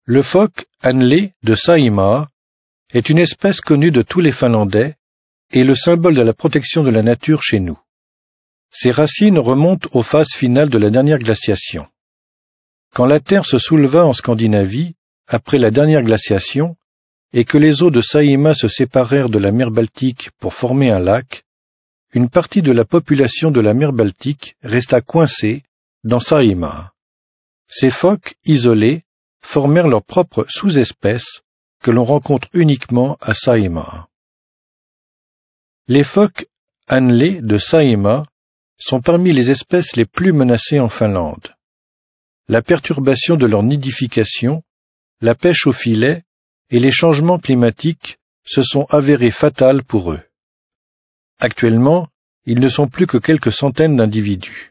Le phoque Hanley de Saimaa est une espèce connue de tous les Finlandais et le symbole de la protection de la nature chez nous. Ses racines remontent aux phases finales de la dernière glaciation. Quand la Terre se souleva en Scandinavie, après la dernière glaciation, et que les eaux de Saimaa se séparèrent de la mer Baltique pour former un lac, une partie de la population de la mer Baltique resta coincée dans Saimaa. Ces phoques isolés formèrent leur propre sous-espèce que l'on rencontre uniquement à Saimaa. Les phoques Hanley de Saimaa sont parmi les espèces les plus menacées en Finlande. La perturbation de leur nidification, la pêche au filet et les changements climatiques se sont avérés fatals pour eux. Actuellement, ils ne sont plus que quelques centaines d'individus.